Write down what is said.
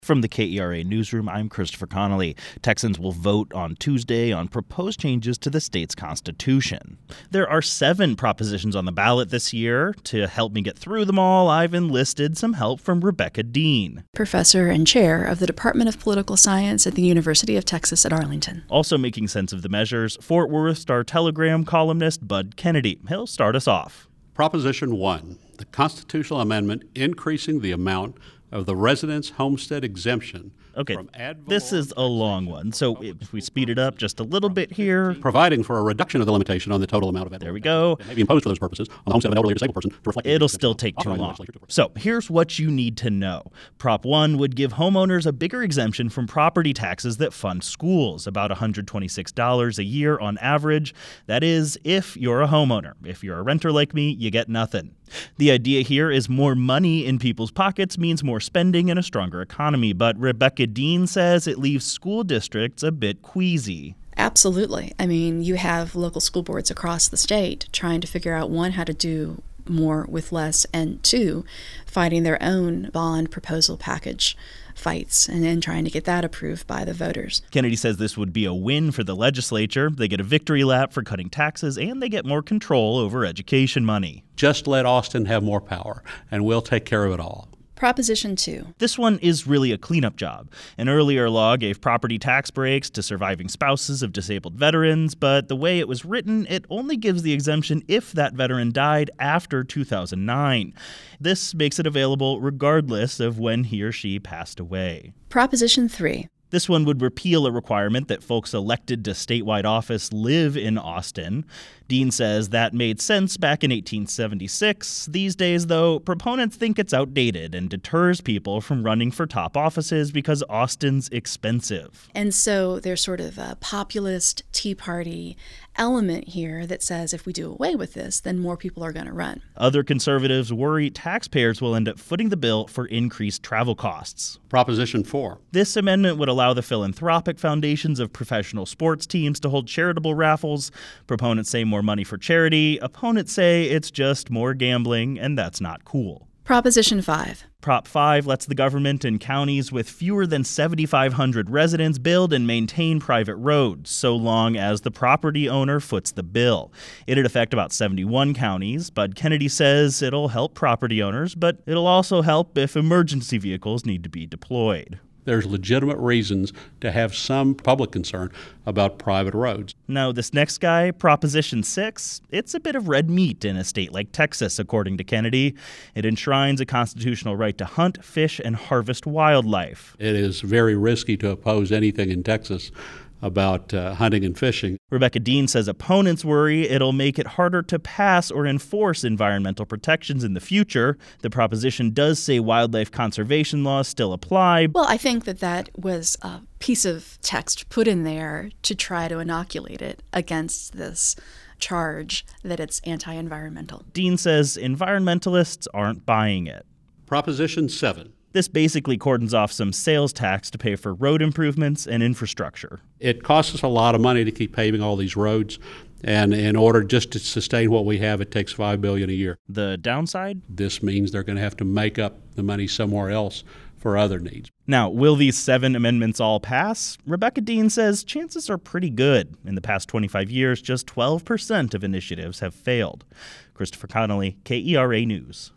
From the KERA Newsroom, I'm Christopher Connolly. Texans will vote on Tuesday on proposed changes to the state's constitution. There are 7 propositions on the ballot this year. To help me get through them all, I've enlisted some help from Rebecca Dean, professor and chair of the Department of Political Science at the University of Texas at Arlington. Also making sense of the measures, Fort Worth Star-Telegram columnist Bud Kennedy. He'll start us off. Proposition 1, the constitutional amendment increasing the amount of the residence homestead exemption. Okay, this is a long one, so if we speed it up just a little bit here. Providing for a reduction of the limitation on the total amount of there we go. That may be imposed for those purposes on the homestead of an elderly or disabled person to reflect. It'll still take too long. So here's what you need to know. Prop 1 would give homeowners a bigger exemption from property taxes that fund schools, about $126 a year on average. That is, if you're a homeowner. If you're a renter like me, you get nothing. The idea here is more money in people's pockets means more spending and a stronger economy, but Rebecca Dean says it leaves school districts a bit queasy. Absolutely. I mean, you have local school boards across the state trying to figure out, 1, how to do more with less, and 2, fighting their own bond proposal package fights and then trying to get that approved by the voters. Kennedy says this would be a win for the legislature. They get a victory lap for cutting taxes, and they get more control over education money. Just let Austin have more power, and we'll take care of it all. Proposition 2. This one is really a cleanup job. An earlier law gave property tax breaks to surviving spouses of disabled veterans, but the way it was written, it only gives the exemption if that veteran died after 2009. This makes it available regardless of when he or she passed away. Proposition 3. This one would repeal a requirement that folks elected to statewide office live in Austin. Dean says that made sense back in 1876. These days, though, proponents think it's outdated and deters people from running for top offices because Austin's expensive. And so there's sort of a populist Tea Party element here that says if we do away with this, then more people are going to run. Other conservatives worry taxpayers will end up footing the bill for increased travel costs. Proposition 4. This amendment would allow the philanthropic foundations of professional sports teams to hold charitable raffles. Proponents say more money for charity. Opponents say it's just more gambling, and that's not cool. Proposition 5. Prop 5 lets the government and counties with fewer than 7,500 residents build and maintain private roads, so long as the property owner foots the bill. It'd affect about 71 counties. Bud Kennedy says it'll help property owners, but it'll also help if emergency vehicles need to be deployed. There's legitimate reasons to have some public concern about private roads. Now, this next guy, Proposition 6, it's a bit of red meat in a state like Texas, according to Kennedy. It enshrines a constitutional right to hunt, fish, and harvest wildlife. It is very risky to oppose anything in Texas about hunting and fishing. Rebecca Dean says opponents worry it'll make it harder to pass or enforce environmental protections in the future. The proposition does say wildlife conservation laws still apply. Well, I think that was a piece of text put in there to try to inoculate it against this charge that it's anti-environmental. Dean says environmentalists aren't buying it. Proposition 7. This basically cordons off some sales tax to pay for road improvements and infrastructure. It costs us a lot of money to keep paving all these roads, and in order just to sustain what we have, it takes $5 billion a year. The downside? This means they're going to have to make up the money somewhere else for other needs. Now, will these 7 amendments all pass? Rebecca Dean says chances are pretty good. In the past 25 years, just 12% of initiatives have failed. Christopher Connolly, KERA News.